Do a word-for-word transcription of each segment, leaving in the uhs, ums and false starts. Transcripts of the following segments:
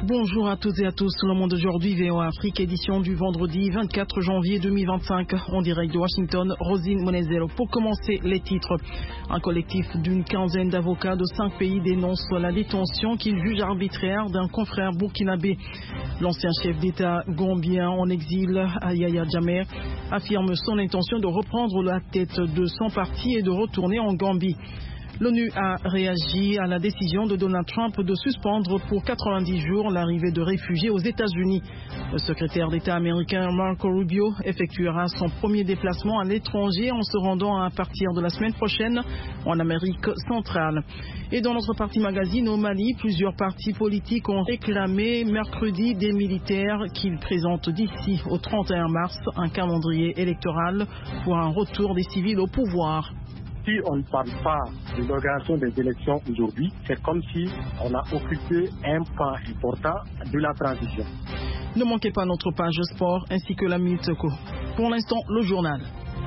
Bonjour à toutes et à tous, Le Monde aujourd'hui, V O A Afrique, édition du vendredi vingt-quatre janvier deux mille vingt-cinq, en direct de Washington, Rosine Monezero. Pour commencer, les titres. Un collectif d'une quinzaine d'avocats de cinq pays dénonce la détention qu'il juge arbitraire d'un confrère burkinabé. L'ancien chef d'État gambien en exil, Yahya Jammeh, affirme son intention de reprendre la tête de son parti et de retourner en Gambie. L'ONU a réagi à la décision de Donald Trump de suspendre pour quatre-vingt-dix jours l'arrivée de réfugiés aux États-Unis. Le secrétaire d'État américain Marco Rubio effectuera son premier déplacement à l'étranger en se rendant à partir de la semaine prochaine en Amérique centrale. Et dans notre partie magazine au Mali, plusieurs partis politiques ont réclamé mercredi des militaires qu'ils présentent d'ici au trente et un mars un calendrier électoral pour un retour des civils au pouvoir. Si on ne parle pas de l'organisation des élections aujourd'hui, c'est comme si on a occupé un pan important de la transition. Ne manquez pas notre page sport ainsi que la Minute Co. Pour l'instant, le journal.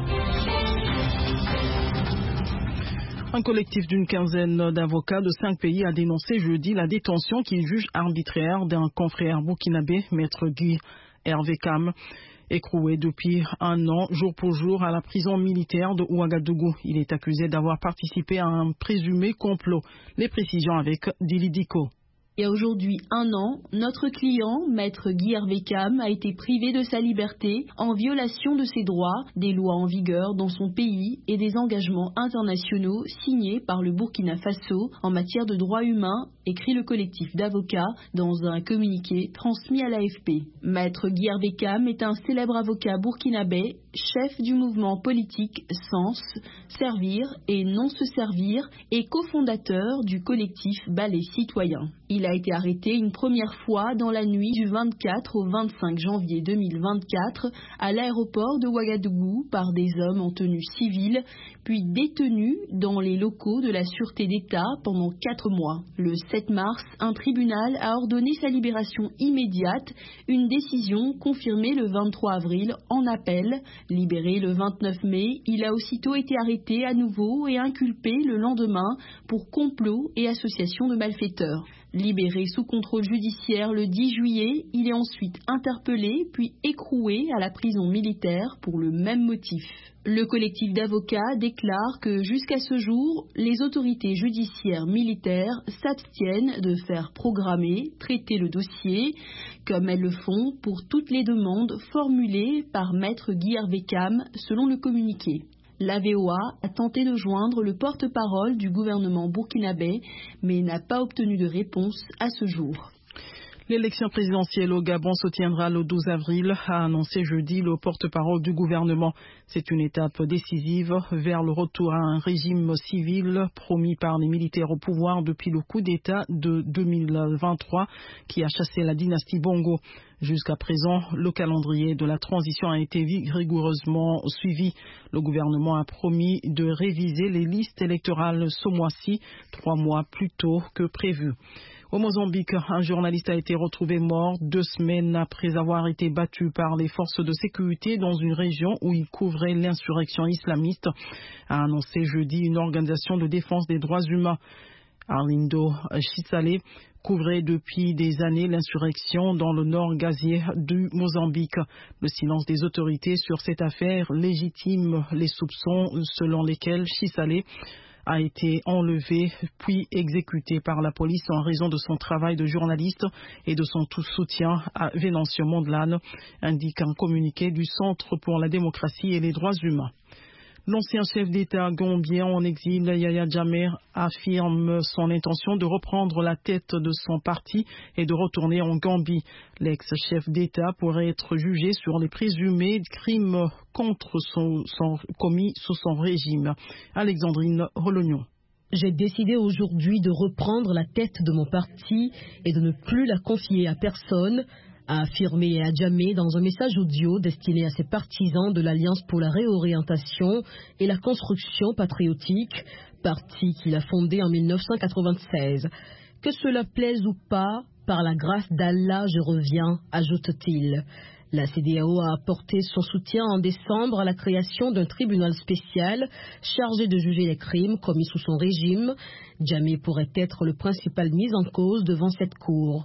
Un collectif d'une quinzaine d'avocats de cinq pays a dénoncé jeudi la détention qu'il juge arbitraire d'un confrère burkinabé, Maître Guy Hervé Kam, écroué depuis un an, jour pour jour, à la prison militaire de Ouagadougou. Il est accusé d'avoir participé à un présumé complot. Les précisions avec Dili Diko. Il y a aujourd'hui un an, notre client, Maître Guy Hervé Kam, a été privé de sa liberté en violation de ses droits, des lois en vigueur dans son pays et des engagements internationaux signés par le Burkina Faso en matière de droits humains, écrit le collectif d'avocats dans un communiqué transmis à l'A F P. Maître Guy Hervé Kam est un célèbre avocat burkinabé, chef du mouvement politique Sens, Servir et Non se servir et cofondateur du collectif Balai Citoyen. Il a été arrêté une première fois dans la nuit du vingt-quatre au vingt-cinq janvier deux mille vingt-quatre à l'aéroport de Ouagadougou par des hommes en tenue civile, puis détenu dans les locaux de la Sûreté d'État pendant quatre mois. Le sept mars, un tribunal a ordonné sa libération immédiate, une décision confirmée le vingt-trois avril en appel. Libéré le vingt-neuf mai, il a aussitôt été arrêté à nouveau et inculpé le lendemain pour complot et association de malfaiteurs. Libéré sous contrôle judiciaire le dix juillet, il est ensuite interpellé puis écroué à la prison militaire pour le même motif. Le collectif d'avocats déclare que jusqu'à ce jour, les autorités judiciaires militaires s'abstiennent de faire programmer, traiter le dossier, comme elles le font pour toutes les demandes formulées par Maître Guy Hervé Kam, selon le communiqué. La V O A a tenté de joindre le porte-parole du gouvernement burkinabé, mais n'a pas obtenu de réponse à ce jour. L'élection présidentielle au Gabon se tiendra le douze avril, a annoncé jeudi le porte-parole du gouvernement. C'est une étape décisive vers le retour à un régime civil promis par les militaires au pouvoir depuis le coup d'État de deux mille vingt-trois qui a chassé la dynastie Bongo. Jusqu'à présent, le calendrier de la transition a été rigoureusement suivi. Le gouvernement a promis de réviser les listes électorales ce mois-ci, trois mois plus tôt que prévu. Au Mozambique, un journaliste a été retrouvé mort deux semaines après avoir été battu par les forces de sécurité dans une région où il couvrait l'insurrection islamiste, a annoncé jeudi une organisation de défense des droits humains. Arlindo Chissale couvrait depuis des années l'insurrection dans le nord gazier du Mozambique. Le silence des autorités sur cette affaire légitime les soupçons selon lesquels Chissale a été enlevé puis exécuté par la police en raison de son travail de journaliste et de son tout soutien à Venancio Mondlane, indique un communiqué du Centre pour la démocratie et les droits humains. L'ancien chef d'État gambien en exil, Yahya Jammeh, affirme son intention de reprendre la tête de son parti et de retourner en Gambie. L'ex-chef d'État pourrait être jugé sur les présumés crimes contre son, son, commis sous son régime. Alexandrine Rolognon. J'ai décidé aujourd'hui de reprendre la tête de mon parti et de ne plus la confier à personne, a affirmé Yahya Jammeh dans un message audio destiné à ses partisans de l'Alliance pour la réorientation et la construction patriotique, parti qu'il a fondé en mille neuf cent quatre-vingt-seize. Que cela plaise ou pas, par la grâce d'Allah, je reviens, ajoute-t-il. La C D A O a apporté son soutien en décembre à la création d'un tribunal spécial chargé de juger les crimes commis sous son régime. Jammeh pourrait être le principal mis en cause devant cette cour.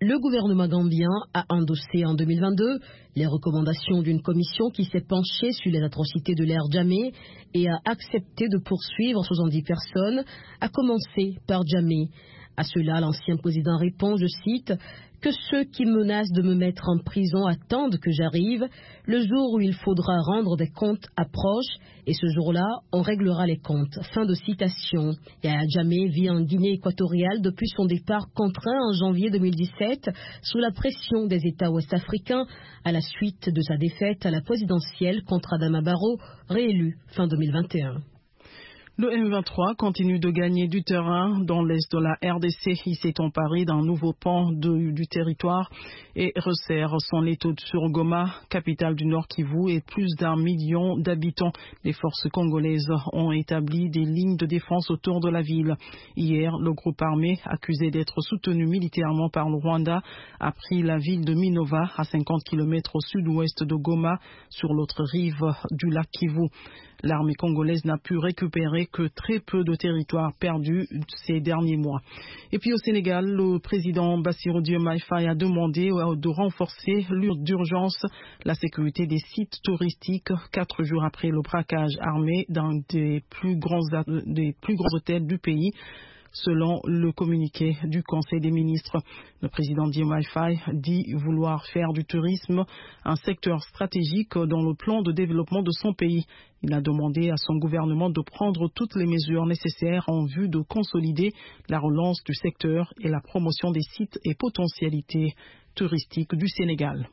Le gouvernement gambien a endossé en deux mille vingt-deux les recommandations d'une commission qui s'est penchée sur les atrocités de l'ère Jammeh et a accepté de poursuivre soixante-dix personnes, à commencer par Jammeh. À cela, l'ancien président répond, je cite, « Que ceux qui menacent de me mettre en prison attendent que j'arrive. Le jour où il faudra rendre des comptes approche et ce jour-là, on réglera les comptes. » Fin de citation. Yahya Jammeh vit en Guinée équatoriale depuis son départ contraint en janvier deux mille dix-sept sous la pression des États ouest-africains à la suite de sa défaite à la présidentielle contre Adama Barrow, réélu fin deux mille vingt et un. Le M vingt-trois continue de gagner du terrain dans l'est de la R D C. Il s'est emparé d'un nouveau pan de, du territoire et resserre son étau sur Goma, capitale du Nord Kivu, et plus d'un million d'habitants. Les forces congolaises ont établi des lignes de défense autour de la ville. Hier, le groupe armé, accusé d'être soutenu militairement par le Rwanda, a pris la ville de Minova, à cinquante kilomètres au sud-ouest de Goma, sur l'autre rive du lac Kivu. L'armée congolaise n'a pu récupérer que très peu de territoires perdus ces derniers mois. Et puis au Sénégal, le président Bassirou Diomaye Faye a demandé de renforcer d'urgence la sécurité des sites touristiques quatre jours après le braquage armé d'un des plus grands, des plus grands hôtels du pays, selon le communiqué du Conseil des ministres. Le président Diomaye Faye dit vouloir faire du tourisme un secteur stratégique dans le plan de développement de son pays. Il a demandé à son gouvernement de prendre toutes les mesures nécessaires en vue de consolider la relance du secteur et la promotion des sites et potentialités touristiques du Sénégal.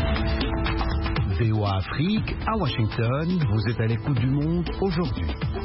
V O A Afrique, à Washington, vous êtes à l'écoute du monde aujourd'hui.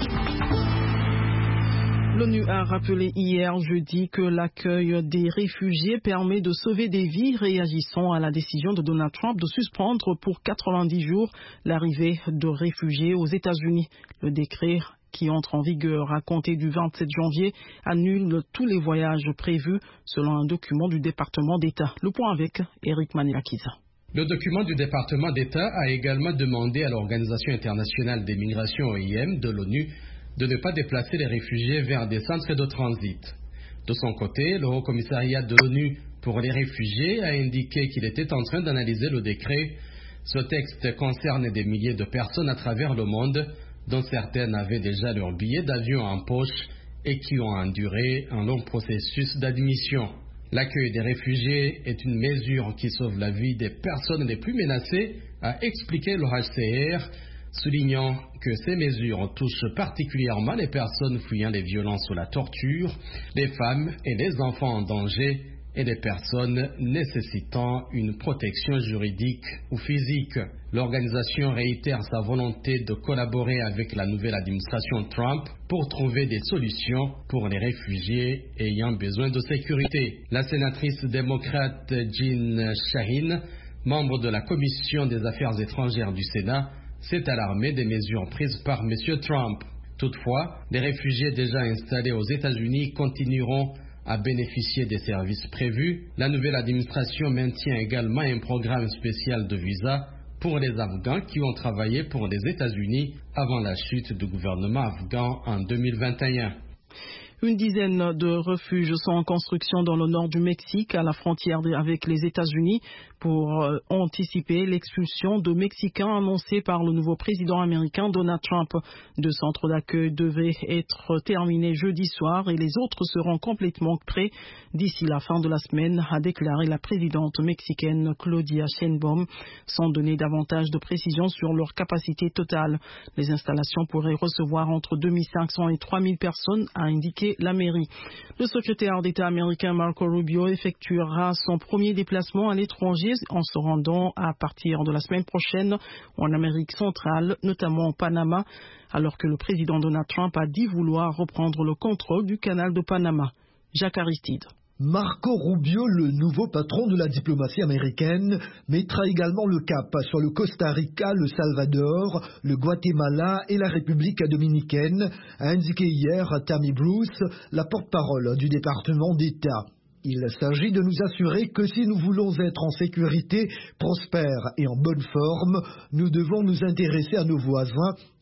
L'ONU a rappelé hier jeudi que l'accueil des réfugiés permet de sauver des vies, réagissant à la décision de Donald Trump de suspendre pour quatre-vingt-dix jours l'arrivée de réfugiés aux États-Unis. Le décret qui entre en vigueur à compter du vingt-sept janvier annule tous les voyages prévus selon un document du département d'État. Le point avec Eric Maniakiza. Le document du département d'État a également demandé à l'Organisation internationale des migrations O I M de l'ONU de ne pas déplacer les réfugiés vers des centres de transit. De son côté, le Haut-Commissariat de l'ONU pour les réfugiés a indiqué qu'il était en train d'analyser le décret. Ce texte concerne des milliers de personnes à travers le monde, dont certaines avaient déjà leur billet d'avion en poche et qui ont enduré un long processus d'admission. L'accueil des réfugiés est une mesure qui sauve la vie des personnes les plus menacées, a expliqué le H C R, soulignant que ces mesures touchent particulièrement les personnes fuyant les violences ou la torture, les femmes et les enfants en danger et les personnes nécessitant une protection juridique ou physique. L'organisation réitère sa volonté de collaborer avec la nouvelle administration Trump pour trouver des solutions pour les réfugiés ayant besoin de sécurité. La sénatrice démocrate Jean Shaheen, membre de la Commission des Affaires étrangères du Sénat, s'est alarmé des mesures prises par M. Trump. Toutefois, les réfugiés déjà installés aux États-Unis continueront à bénéficier des services prévus. La nouvelle administration maintient également un programme spécial de visa pour les Afghans qui ont travaillé pour les États-Unis avant la chute du gouvernement afghan en deux mille vingt et un. Une dizaine de refuges sont en construction dans le nord du Mexique, à la frontière avec les États-Unis, pour euh, anticiper l'expulsion de Mexicains annoncée par le nouveau président américain Donald Trump. Deux centres d'accueil devaient être terminés jeudi soir et les autres seront complètement prêts d'ici la fin de la semaine, a déclaré la présidente mexicaine Claudia Sheinbaum, sans donner davantage de précisions sur leur capacité totale. Les installations pourraient recevoir entre deux mille cinq cents et trois mille personnes, a indiqué la mairie. Le secrétaire d'État américain Marco Rubio effectuera son premier déplacement à l'étranger en se rendant à partir de la semaine prochaine en Amérique centrale, notamment au Panama, alors que le président Donald Trump a dit vouloir reprendre le contrôle du canal de Panama. Jacques Aristide. Marco Rubio, le nouveau patron de la diplomatie américaine, mettra également le cap sur le Costa Rica, le Salvador, le Guatemala et la République dominicaine, a indiqué hier Tammy Bruce, la porte-parole du département d'État. Il s'agit de nous assurer que si nous voulons être en sécurité, prospères et en bonne forme, nous devons nous intéresser à nos voisins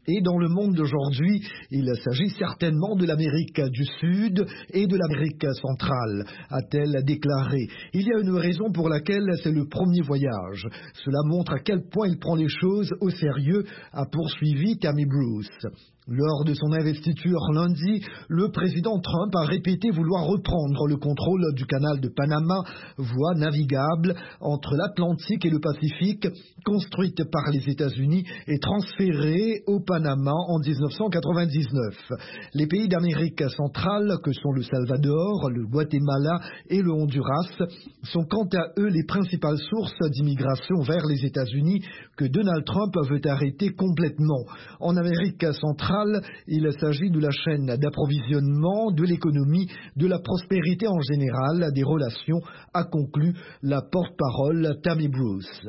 Et dans le monde d'aujourd'hui, il s'agit certainement de l'Amérique du Sud et de l'Amérique centrale, a-t-elle déclaré. Il y a une raison pour laquelle c'est le premier voyage. Cela montre à quel point il prend les choses au sérieux, a poursuivi Tammy Bruce. Lors de son investiture lundi, le président Trump a répété vouloir reprendre le contrôle du canal de Panama, voie navigable entre l'Atlantique et le Pacifique, construite par les États-Unis et transférée au Panama en dix-neuf cent quatre-vingt-dix-neuf. Les pays d'Amérique centrale, que sont le Salvador, le Guatemala et le Honduras, sont quant à eux les principales sources d'immigration vers les États-Unis que Donald Trump veut arrêter complètement. En Amérique centrale, il s'agit de la chaîne d'approvisionnement, de l'économie, de la prospérité en général, des relations, a conclu la porte-parole Tammy Bruce.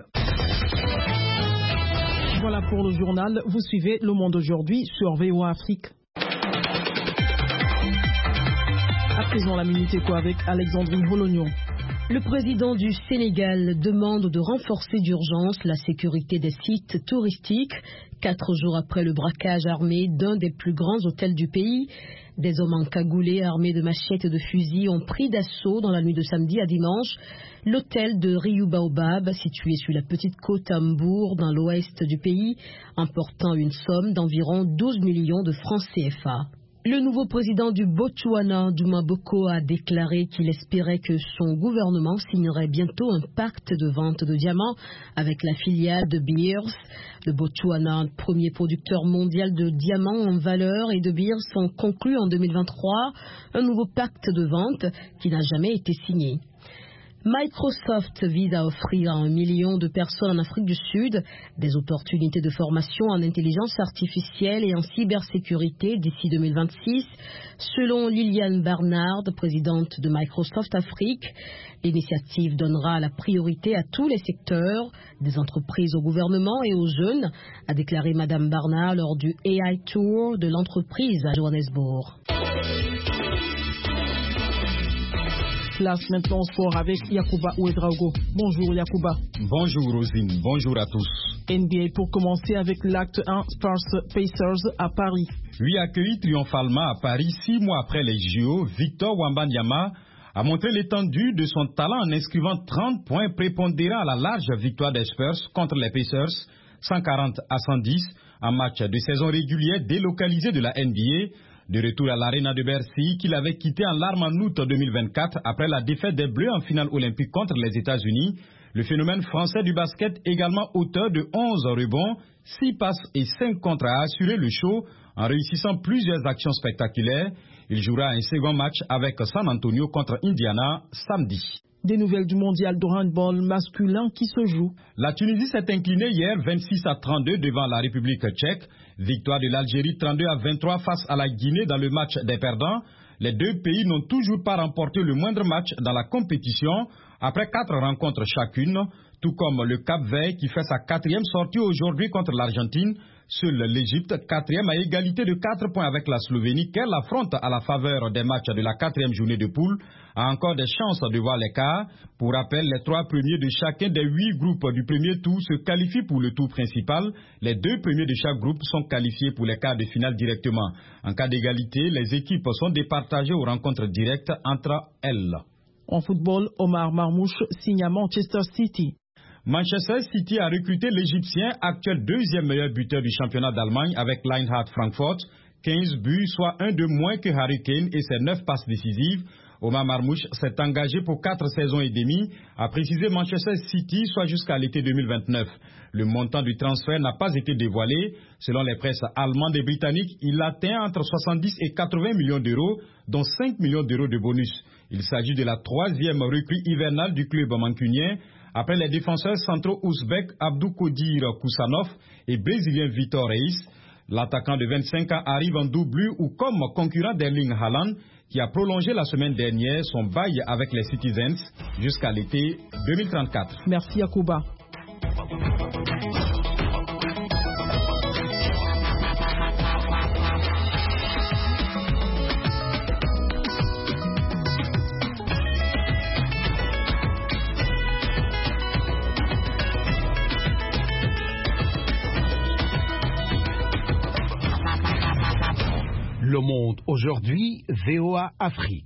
Voilà pour le journal. Vous suivez Le Monde aujourd'hui sur V O A Afrique. À présent, la Minute Éco avec Alexandrine Bolognon. Le président du Sénégal demande de renforcer d'urgence la sécurité des sites touristiques. Quatre jours après le braquage armé d'un des plus grands hôtels du pays, des hommes encagoulés armés de machettes et de fusils ont pris d'assaut dans la nuit de samedi à dimanche l'hôtel de Riu Baobab, situé sur la petite côte à Mbour, dans l'ouest du pays, emportant une somme d'environ douze millions de francs C F A. Le nouveau président du Botswana, Duma Boko, a déclaré qu'il espérait que son gouvernement signerait bientôt un pacte de vente de diamants avec la filiale de Beers. Le Botswana, premier producteur mondial de diamants en valeur et de Beers, ont conclu en deux mille vingt-trois un nouveau pacte de vente qui n'a jamais été signé. Microsoft vise à offrir à un million de personnes en Afrique du Sud des opportunités de formation en intelligence artificielle et en cybersécurité d'ici deux mille vingt-six. Selon Liliane Barnard, présidente de Microsoft Afrique, l'initiative donnera la priorité à tous les secteurs, des entreprises au gouvernement et aux jeunes, a déclaré Madame Barnard lors du A I Tour de l'entreprise à Johannesburg. Place maintenant au sport avec Yacouba Ouedraogo. Bonjour Yacouba. Bonjour Rosine, bonjour à tous. N B A pour commencer avec l'acte un Spurs Pacers à Paris. Lui accueilli triomphalement à Paris six mois après les J O, Victor Wembanyama a montré l'étendue de son talent en inscrivant trente points prépondérants à la large victoire des Spurs contre les Pacers, cent quarante à cent dix, en match de saison régulière délocalisé de la N B A. De retour à l'Arena de Bercy, qu'il avait quitté en larmes en août deux mille vingt-quatre après la défaite des Bleus en finale olympique contre les États-Unis, le phénomène français du basket, également auteur de onze rebonds, six passes et cinq contres, a assuré le show en réussissant plusieurs actions spectaculaires. Il jouera un second match avec San Antonio contre Indiana samedi. Des nouvelles du mondial de handball masculin qui se joue. La Tunisie s'est inclinée hier vingt-six à trente-deux devant la République tchèque. Victoire de l'Algérie trente-deux à vingt-trois face à la Guinée dans le match des perdants. Les deux pays n'ont toujours pas remporté le moindre match dans la compétition après quatre rencontres chacune, tout comme le Cap-Vert qui fait sa quatrième sortie aujourd'hui contre l'Argentine. Seul l'Égypte, quatrième à égalité de quatre points avec la Slovénie, qu'elle affronte à la faveur des matchs de la quatrième journée de poule, a encore des chances de voir l'écart. Pour rappel, les trois premiers de chacun des huit groupes du premier tour se qualifient pour le tour principal. Les deux premiers de chaque groupe sont qualifiés pour les quarts de finale directement. En cas d'égalité, les équipes sont départagées aux rencontres directes entre elles. En football, Omar Marmouche signe à Manchester City. Manchester City a recruté l'Égyptien, actuel deuxième meilleur buteur du championnat d'Allemagne avec l'Eintracht Francfort. quinze buts, soit un de moins que Harry Kane et ses neuf passes décisives. Omar Marmouche s'est engagé pour quatre saisons et demie, a précisé Manchester City, soit jusqu'à l'été deux mille vingt-neuf. Le montant du transfert n'a pas été dévoilé. Selon les presses allemandes et britanniques, il atteint entre soixante-dix et quatre-vingts millions d'euros, dont cinq millions d'euros de bonus. Il s'agit de la troisième recrue hivernale du club mancunien, après les défenseurs centraux ouzbeks Abdoukodir Koussanov et brésilien Vitor Reis. L'attaquant de vingt-cinq ans arrive en doublure ou comme concurrent d'Erling Haaland, qui a prolongé la semaine dernière son bail avec les Citizens jusqu'à l'été deux mille trente-quatre. Merci Yacouba. Le Monde aujourd'hui, V O A Afrique.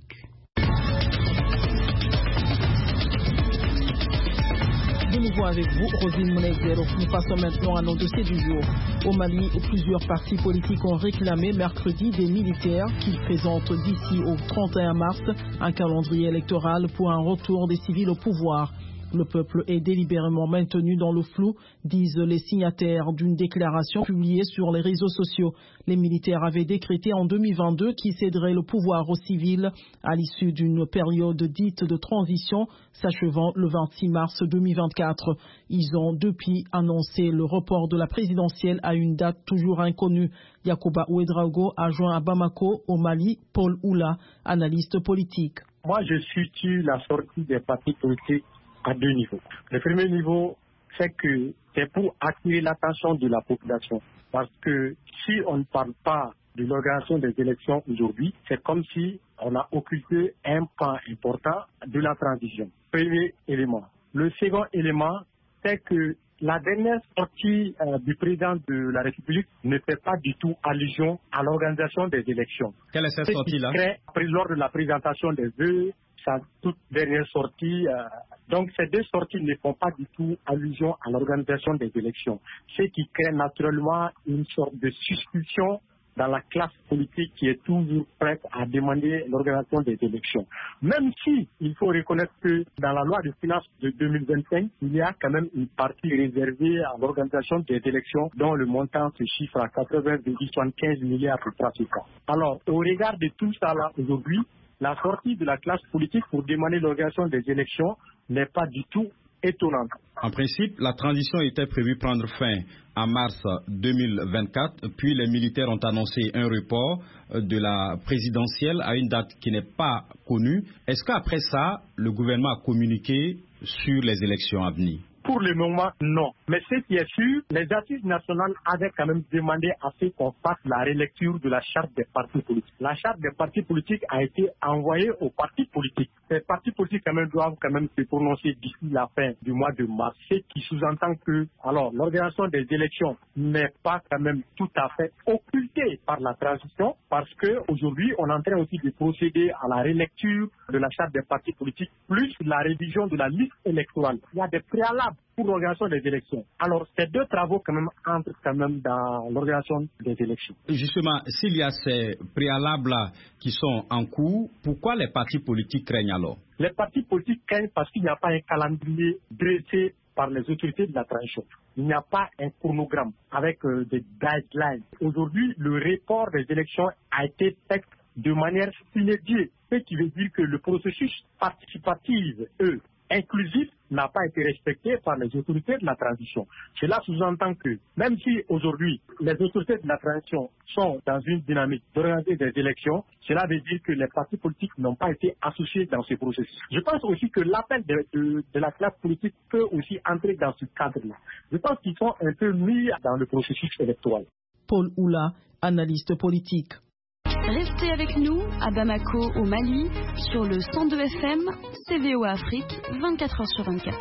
De nouveau avec vous, Rosine Mounezero. Nous passons maintenant à nos dossiers du jour. Au Mali, plusieurs partis politiques ont réclamé mercredi des militaires qu'ils présentent d'ici au trente et un mars un calendrier électoral pour un retour des civils au pouvoir. Le peuple est délibérément maintenu dans le flou, disent les signataires d'une déclaration publiée sur les réseaux sociaux. Les militaires avaient décrété en deux mille vingt-deux qu'ils céderaient le pouvoir aux civils à l'issue d'une période dite de transition s'achevant le vingt-six mars deux mille vingt-quatre. Ils ont depuis annoncé le report de la présidentielle à une date toujours inconnue. Yacouba Ouedraogo a joint à Bamako, au Mali, Paul Oula, analyste politique. Moi, je suis la sortie des partis politiques à deux niveaux. Le premier niveau, c'est que c'est pour attirer l'attention de la population. Parce que si on ne parle pas de l'organisation des élections aujourd'hui, c'est comme si on a occulté un pan important de la transition. Premier élément. Le second élément, c'est que la dernière sortie euh, du président de la République ne fait pas du tout allusion à l'organisation des élections. Quelle est cette sortie-là? Après, lors de la présentation des vœux, sa toute dernière sortie. Euh, donc ces deux sorties ne font pas du tout allusion à l'organisation des élections, ce qui crée naturellement une sorte de suspicion dans la classe politique qui est toujours prête à demander l'organisation des élections. Même si il faut reconnaître que dans la loi de finances de deux mille vingt-cinq, il y a quand même une partie réservée à l'organisation des élections dont le montant se chiffre à quatre-vingts virgule soixante-quinze milliards de francs C F A. Alors, au regard de tout ça là aujourd'hui, la sortie de la classe politique pour demander l'organisation des élections n'est pas du tout étonnante. En principe, la transition était prévue prendre fin en mars deux mille vingt-quatre, puis les militaires ont annoncé un report de la présidentielle à une date qui n'est pas connue. Est-ce qu'après ça, le gouvernement a communiqué sur les élections à venir? Pour le moment, non. Mais ce qui est sûr, les assises nationales avaient quand même demandé à ce qu'on fasse la relecture de la charte des partis politiques. La charte des partis politiques a été envoyée aux partis politiques. Ces partis politiques quand même doivent quand même se prononcer d'ici la fin du mois de mars, ce qui sous-entend que alors l'organisation des élections n'est pas quand même tout à fait occultée par la transition, parce que aujourd'hui on est en train aussi de procéder à la relecture de la charte des partis politiques, plus la révision de la liste électorale. Il y a des préalables pour l'organisation des élections. Alors, ces deux travaux quand même entrent quand même dans l'organisation des élections. Justement, s'il y a ces préalables-là qui sont en cours, pourquoi les partis politiques craignent alors? Les partis politiques craignent parce qu'il n'y a pas un calendrier dressé par les autorités de la transition. Il n'y a pas un chronogramme avec euh, des guidelines. Aujourd'hui, le report des élections a été fait de manière inédite, ce qui veut dire que le processus participatif, eux, inclusif, n'a pas été respecté par les autorités de la transition. Cela sous-entend que, même si aujourd'hui les autorités de la transition sont dans une dynamique d'organiser des élections, cela veut dire que les partis politiques n'ont pas été associés dans ce processus. Je pense aussi que l'appel de, de, de la classe politique peut aussi entrer dans ce cadre-là. Je pense qu'ils sont un peu mis dans le processus électoral. Paul Oula, analyste politique. Restez avec nous à Bamako, au Mali, sur le cent deux F M, C V O Afrique, vingt-quatre heures sur vingt-quatre.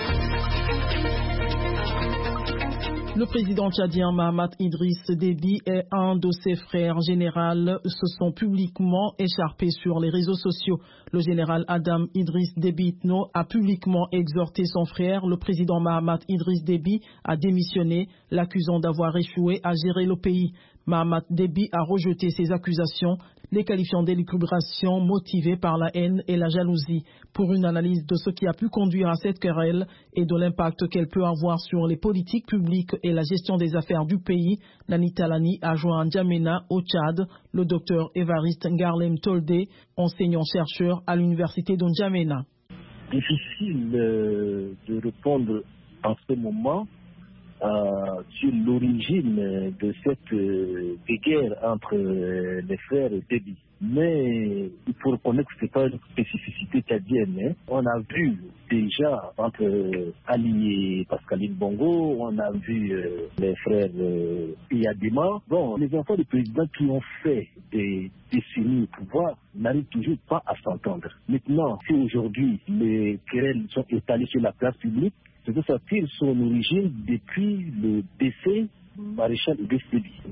Le président tchadien Mahamat Idriss Déby et un de ses frères général se sont publiquement écharpés sur les réseaux sociaux. Le général Adam Idriss Déby Itno a publiquement exhorté son frère, le président Mahamat Idriss Déby, à démissionner, l'accusant d'avoir échoué à gérer le pays. Mahamat Déby a rejeté ces accusations, les qualifiant d'élucubration motivée par la haine et la jalousie. Pour une analyse de ce qui a pu conduire à cette querelle et de l'impact qu'elle peut avoir sur les politiques publiques et la gestion des affaires du pays, Nani Talani a joint à N'Djamena, au Tchad, le docteur Évariste Ngarlem Toldé, enseignant-chercheur à l'université de N'Djamena. Difficile euh, de répondre en ce moment Euh, sur l'origine de cette euh, guerre entre euh, les frères Déby. Mais il faut reconnaître que ce n'est pas une spécificité tchadienne. Hein. On a vu déjà entre euh, Ali et Pascaline Bongo, on a vu euh, les frères euh, Iyadema. Bon, les enfants du président qui ont fait des décennies au pouvoir n'arrivent toujours pas à s'entendre. Maintenant, si aujourd'hui les querelles sont étalées sur la place publique, c'est que ça tire son origine depuis le décès du maréchal Idriss Déby.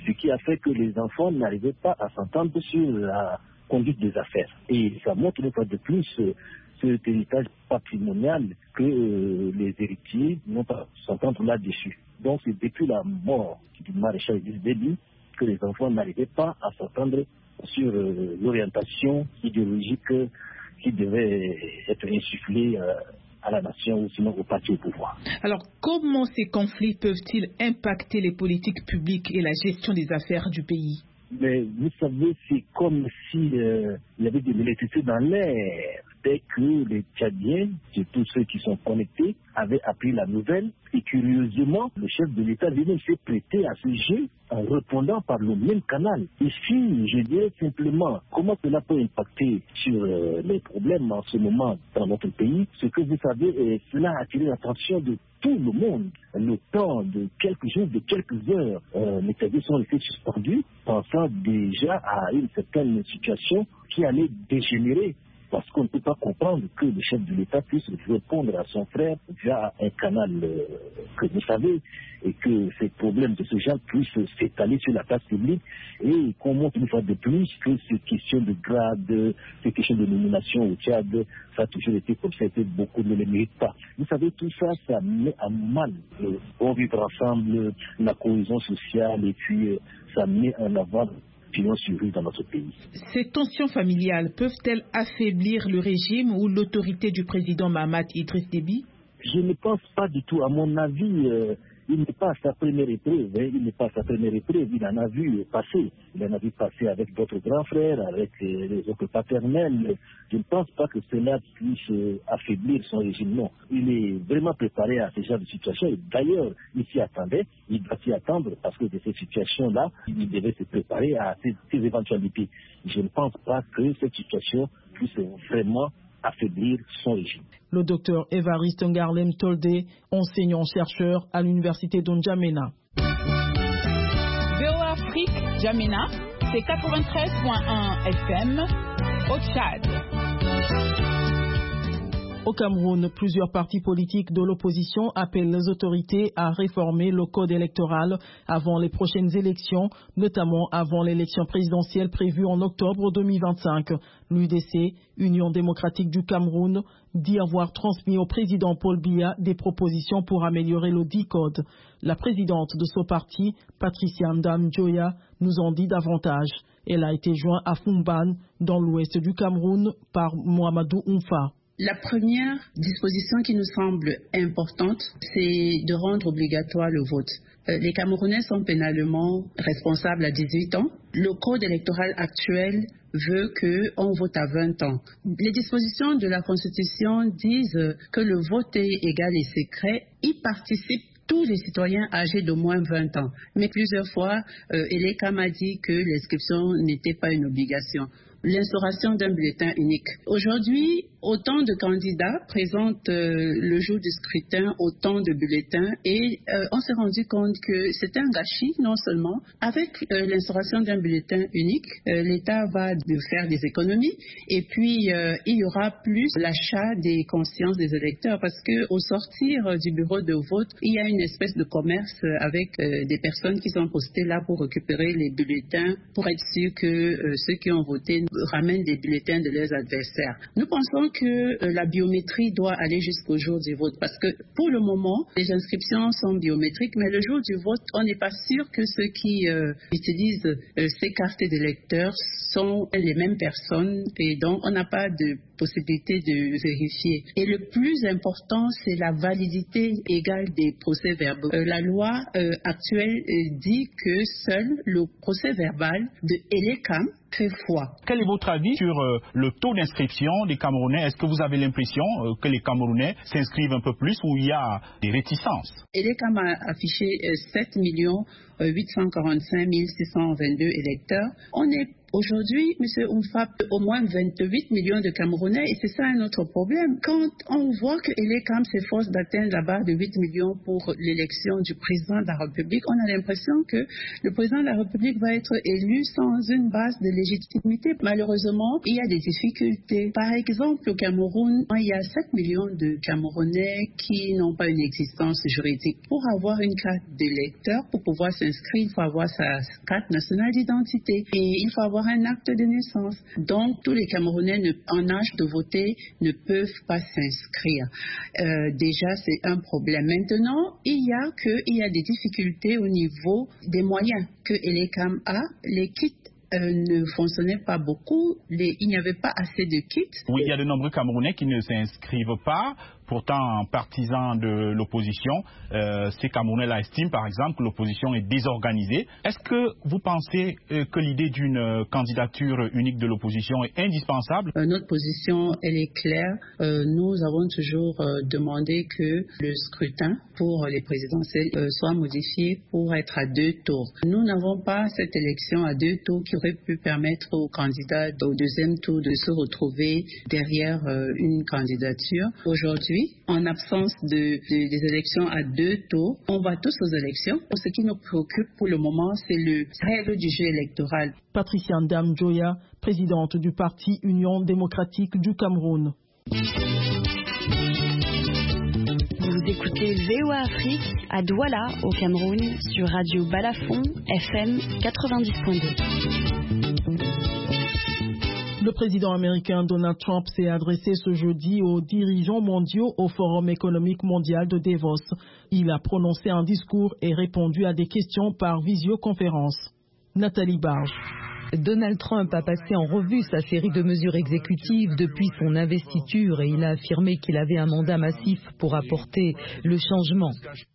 ce qui a fait que les enfants n'arrivaient pas à s'entendre sur la conduite des affaires. Et ça montre une fois de plus euh, cet héritage patrimonial que euh, les héritiers n'ont pas s'entendre là-dessus. Donc c'est depuis la mort du maréchal Idriss Déby que les enfants n'arrivaient pas à s'entendre sur euh, l'orientation idéologique euh, qui devait être insufflée euh, à la nation ou sinon au parti au pouvoir. Alors, comment ces conflits peuvent-ils impacter les politiques publiques et la gestion des affaires du pays? Mais vous savez, c'est comme si euh, il y avait de l'électricité dans l'air. Dès que les Tchadiens, surtout ceux qui sont connectés, avaient appris la nouvelle, et curieusement, le chef de l'État lui-même s'est prêté à ce jeu en répondant par le même canal. Ici, je dirais simplement comment cela peut impacter sur euh, les problèmes en ce moment dans notre pays. Ce que vous savez, euh, cela a attiré l'attention de tout le monde. Le temps de quelques jours, de quelques heures, euh, les Tchadiens sont restés suspendus, pensant déjà à une certaine situation qui allait dégénérer. Parce qu'on ne peut pas comprendre que le chef de l'État puisse répondre à son frère via un canal euh, que vous savez, et que ces problèmes de ce genre puissent s'étaler sur la place publique, et qu'on montre une fois de plus que ces questions de grade, ces questions de nomination au Tchad, ça a toujours été comme ça, et beaucoup ne les méritent pas. Vous savez, tout ça, ça met à mal le bon vivre ensemble, la cohésion sociale, et puis euh, ça met en avant dans notre pays. Ces tensions familiales peuvent-elles affaiblir le régime ou l'autorité du président Mahamat Idriss Déby? Je ne pense pas du tout. À mon avis, euh, il n'est pas à sa première épreuve. Hein. Il n'est pas à sa première épreuve. Il en a vu passer. Il en a vu passer avec d'autres grands frères, avec euh, les autres paternels. Je ne pense pas que cela puisse euh, affaiblir son régime. Non. Il est vraiment préparé à ce genre de situation. Et d'ailleurs, il s'y attendait. Il doit s'y attendre parce que de ces situations-là, il devait se préparer à ces, ces éventualités. Je ne pense pas que cette situation puisse vraiment affaiblir son régime. Le docteur Évariste Ngarlem Toldé, enseignant-chercheur à l'université d'Ondjamena. V O A Afrique, Djamena, c'est quatre-vingt-treize virgule un F M au Tchad. Au Cameroun, plusieurs partis politiques de l'opposition appellent les autorités à réformer le code électoral avant les prochaines élections, notamment avant l'élection présidentielle prévue en octobre deux mille vingt-cinq. L'U D C, Union démocratique du Cameroun, dit avoir transmis au président Paul Biya des propositions pour améliorer le dit code. La présidente de ce parti, Patricia Ndam Joya, nous en dit davantage. Elle a été jointe à Fumban, dans l'ouest du Cameroun, par Mohamedou Oumfa. La première disposition qui nous semble importante, c'est de rendre obligatoire le vote. Euh, les Camerounais sont pénalement responsables à dix-huit ans. Le code électoral actuel veut qu'on vote à vingt ans. Les dispositions de la Constitution disent que le vote est égal et secret. Y participent tous les citoyens âgés d'au moins vingt ans. Mais plusieurs fois, euh, Elekam a dit que l'inscription n'était pas une obligation. L'instauration d'un bulletin unique. Aujourd'hui, autant de candidats présentent euh, le jour du scrutin autant de bulletins et euh, on s'est rendu compte que c'est un gâchis, non seulement. Avec euh, l'instauration d'un bulletin unique, euh, l'État va faire des économies et puis euh, il y aura plus l'achat des consciences des électeurs parce qu'au sortir euh, du bureau de vote, il y a une espèce de commerce avec euh, des personnes qui sont postées là pour récupérer les bulletins pour être sûr que euh, ceux qui ont voté ramènent des bulletins de leurs adversaires. Nous pensons que euh, la biométrie doit aller jusqu'au jour du vote parce que pour le moment, les inscriptions sont biométriques, mais le jour du vote, on n'est pas sûr que ceux qui euh, utilisent euh, ces cartes d'électeurs sont les mêmes personnes et donc on n'a pas de possibilité de vérifier. Et le plus important, c'est la validité égale des procès-verbaux. Euh, la loi euh, actuelle euh, dit que seul le procès-verbal de Elekam fait foi. Quel est votre avis sur euh, le taux d'inscription des Camerounais? Est-ce que vous avez l'impression euh, que les Camerounais s'inscrivent un peu plus ou il y a des réticences? Elekam a affiché euh, sept millions huit cent quarante-cinq mille six cent vingt-deux électeurs. On est aujourd'hui, M. Oumfa, au moins vingt-huit millions de Camerounais et c'est ça un autre problème. Quand on voit que Elekam s'efforce d'atteindre la barre de huit millions pour l'élection du président de la République, on a l'impression que le président de la République va être élu sans une base de légitimité. Malheureusement, il y a des difficultés. Par exemple, au Cameroun, il y a sept millions de Camerounais qui n'ont pas une existence juridique. Pour avoir une carte d'électeur, pour pouvoir se s'inscrire, il faut avoir sa carte nationale d'identité et il faut avoir un acte de naissance. Donc, tous les Camerounais ne, en âge de voter ne peuvent pas s'inscrire. Euh, déjà, c'est un problème. Maintenant, il y a que, il y a des difficultés au niveau des moyens que Elecam a. Les kits Euh, ne fonctionnait pas beaucoup, les, il n'y avait pas assez de kits. Oui, il y a de nombreux Camerounais qui ne s'inscrivent pas, pourtant partisans de l'opposition. Euh, ces Camerounais-là estiment, par exemple, que l'opposition est désorganisée. Est-ce que vous pensez euh, que l'idée d'une euh, candidature unique de l'opposition est indispensable? euh, Notre position, elle est claire. Euh, nous avons toujours euh, demandé que le scrutin pour les présidentielles euh, soit modifié pour être à deux tours. Nous n'avons pas cette élection à deux tours qui aurait pu permettre aux candidats au deuxième tour de se retrouver derrière euh, une candidature. Aujourd'hui, en absence de, de, des élections à deux tours, on va tous aux élections. Ce qui nous préoccupe pour le moment, c'est le règle du jeu électoral. Patricia Ndam Joya, présidente du parti Union démocratique du Cameroun. Vous écoutez V O A Afrique à Douala, au Cameroun, sur Radio Balafon, F M quatre-vingt-dix point deux. Le président américain Donald Trump s'est adressé ce jeudi aux dirigeants mondiaux au Forum économique mondial de Davos. Il a prononcé un discours et répondu à des questions par visioconférence. Nathalie Barge. Donald Trump a passé en revue sa série de mesures exécutives depuis son investiture et il a affirmé qu'il avait un mandat massif pour apporter le changement.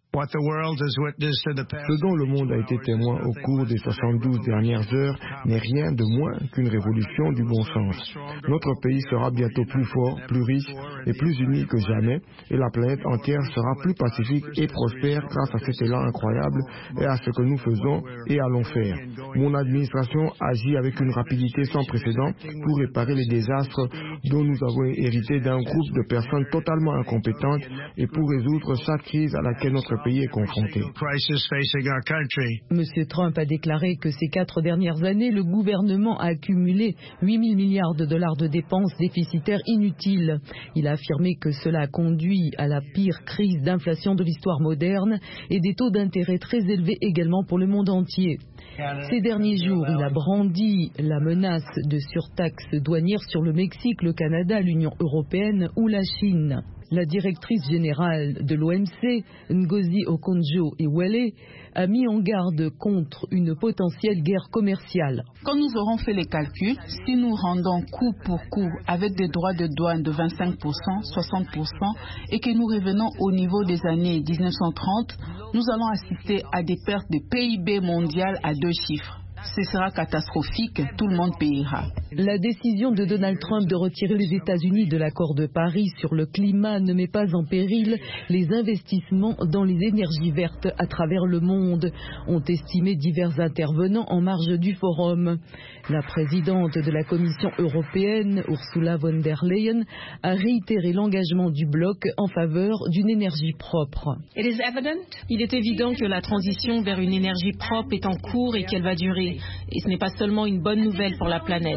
Ce dont le monde a été témoin au cours des soixante-douze dernières heures n'est rien de moins qu'une révolution du bon sens. Notre pays sera bientôt plus fort, plus riche et plus uni que jamais, et la planète entière sera plus pacifique et prospère grâce à cet élan incroyable et à ce que nous faisons et allons faire. Mon administration agit avec une rapidité sans précédent pour réparer les désastres dont nous avons hérité d'un groupe de personnes totalement incompétentes et pour résoudre chaque crise à laquelle notre pays est confronté. Monsieur Trump a déclaré que ces quatre dernières années, le gouvernement a accumulé huit mille milliards de dollars de dépenses déficitaires inutiles. Il a affirmé que cela a conduit à la pire crise d'inflation de l'histoire moderne et des taux d'intérêt très élevés également pour le monde entier. Ces derniers jours, il a brandi la menace de surtaxes douanières sur le Mexique, le Canada, l'Union européenne ou la Chine. La directrice générale de l'O M C, Ngozi Okonjo-Iweala, a mis en garde contre une potentielle guerre commerciale. Quand nous aurons fait les calculs, si nous rendons coup pour coup avec des droits de douane de vingt-cinq pour cent, soixante pour cent et que nous revenons au niveau des années mille neuf cent trente, nous allons assister à des pertes de P I B mondial à deux chiffres. Ce sera catastrophique, tout le monde payera. La décision de Donald Trump de retirer les États-Unis de l'accord de Paris sur le climat ne met pas en péril les investissements dans les énergies vertes à travers le monde, ont estimé divers intervenants en marge du forum. La présidente de la Commission européenne, Ursula von der Leyen, a réitéré l'engagement du bloc en faveur d'une énergie propre. Il est évident que la transition vers une énergie propre est en cours et qu'elle va durer. Et ce n'est pas seulement une bonne nouvelle pour la planète.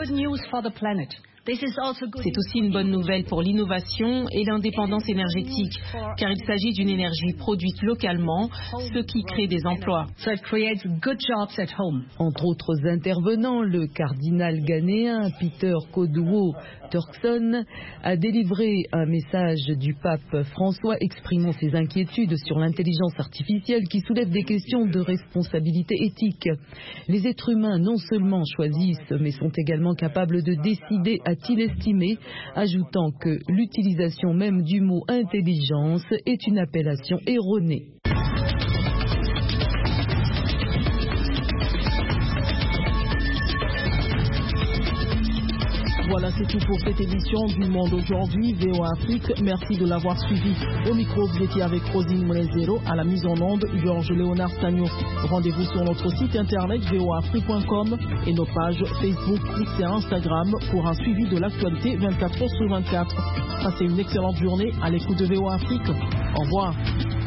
C'est aussi une bonne nouvelle pour l'innovation et l'indépendance énergétique, car il s'agit d'une énergie produite localement, ce qui crée des emplois. Entre autres intervenants, le cardinal ghanéen Peter Kodwo Turkson a délivré un message du pape François exprimant ses inquiétudes sur l'intelligence artificielle qui soulève des questions de responsabilité éthique. Les êtres humains non seulement choisissent, mais sont également capables de décider, a-t-il estimé, ajoutant que l'utilisation même du mot intelligence est une appellation erronée. Voilà, c'est tout pour cette édition du Monde aujourd'hui, V O A Afrique. Merci de l'avoir suivi. Au micro, vous étiez avec Rosine Monezero, à la mise en onde, Georges Léonard Sagnon. Rendez-vous sur notre site internet v o a afrique point com et nos pages Facebook, X et Instagram pour un suivi de l'actualité vingt-quatre heures sur vingt-quatre. Passez une excellente journée à l'écoute de V O A Afrique. Au revoir.